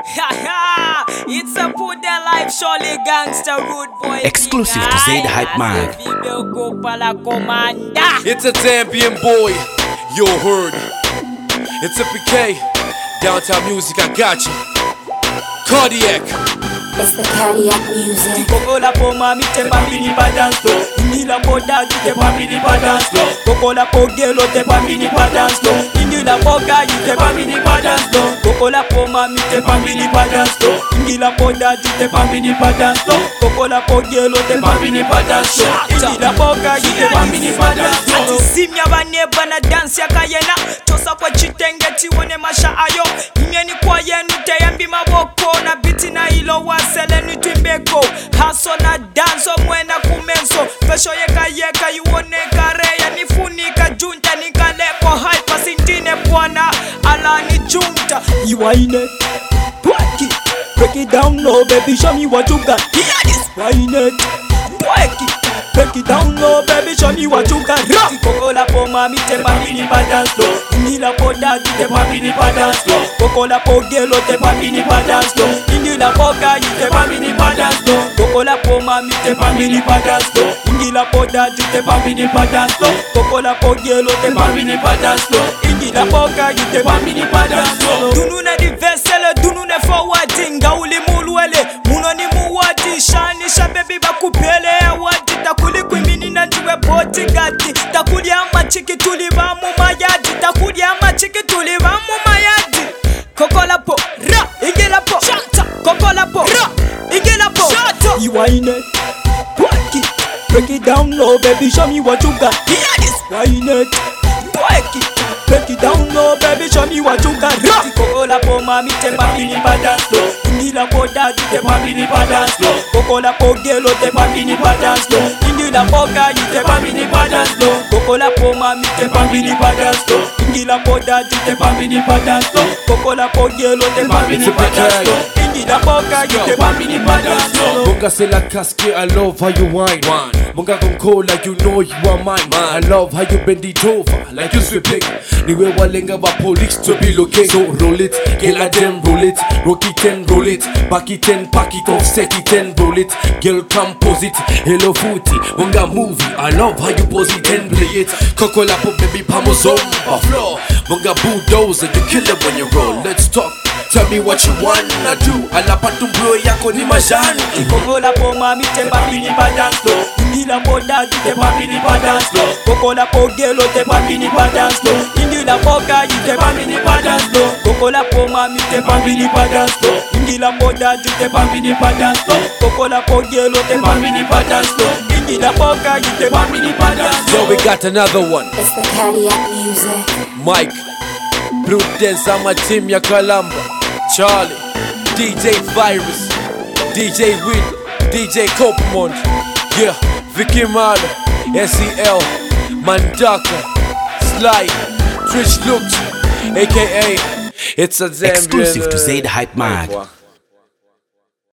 It's a put their life, surely gangster rude boy. Exclusive to Zay the Hype Man. It's a Zambian boy, you heard. It's a PK, downtown music, I got you. Cardiac. It's the cardiac music. Kokola po mami te bambini pa dance floor. Indila po dagi te bambini pa dance floor. Kokola po gelo te bambini pa dance floor. Indila po gayi te bambini pa dance floor. Kokola po mami te bambini pa dance floor. Indila po dagi te bambini pa dance floor. Kokola po gelo te bambini pa dance floor. Indila po gayi te bambini pa dance floor. Simya baneba na dance ya kayena. Tosa kwa chitenge tiwone masha ayo. Imyeni kwa yenu te yambi maboko na biti na ilo wa seleni timbeko haso na danso mwena kumenso pesho yeka yuone kareya nifunika junta nikalepo hyper sintine bwana ala ni junta iwaine Pwaki break it down low baby show me what you got hear this waine Pwaki break it down low baby show me what you got Kokola po mami te bambini pa dance floor Indila po dagi te bambini pa dance floor Kokola po gelo te bambini pa dance floor Indila po gayi te bambini pa dance floor Kokola po mami te bambini pa dance floor Indila po dagi te bambini pa dance floor Kokola po gelo te bambini pa dance floor Indila po gayi te bambini pa dance floor Dunune di vesele dunune forwarding Gauli mulwele munoni muwadi Shani shabebi bakupele ya wadi Takuli kwimini na ndiwe boti gati Takuli ama chiki tuliva mu mayadi Takuli ama chiki tuliva mu mayadi Kokola po, ra, igela po Shata, kokola po, ra, igela po Shata Iwaine, Pwaki break it down low baby show me what you got hear this Iwaine, Pwaki break it down low baby show me what you got Kokola po mami te bambini pa dance floor Indila po dagi te bambini pa dance floor Kokola po gelo te bambini pa dance floor Indila po gayi te bambini pa dance floor Kokola po mami te bambini pa dance floor Indila po dagi te bambini pa dance floor Kokola po gelo te bambini pa dance floor Indila po gayi te bambini pa dance floor Munga se la casque, I love how you whine. Munga gon' cold like you know you are mine. I love how you bend it over like you sweeping. Niwe walenga wa police to be looking. So roll it, girl I dem roll it. Rock it and roll it. Back it and pack it off, set it and roll it. Girl compose it, hello footy. Munga movie, I love how you pose it and play it. Kokola pop baby pamos on the floor. Munga bulldozer, you kill it when you roll. Let's talk. Tell me what you wanna do. Alapatumbulo yako ni majani. Kokola po mami te bambini pa dance floor. Indila po dagi te bambini pa dance floor. Kokola po gelo te bambini pa dance floor. Indila po gayi te bambini pa dance floor. Kokola po mami te bambini pa dance floor. Indila po dagi te bambini pa dance floor. Kokola po gelo te bambini pa dance floor. Indila po gayi te bambini pa dance floor. Yo, we got another one. It's the cardiac music. Mike, Blue Dance on my team ya Kalamba, Charlie, DJ Virus, DJ Will, DJ Copamond, yeah, Vicky Mala, SEL, Mandaka, Sly, Trish Looks, aka it's a Zambian. Exclusive to Zay the Hype Man.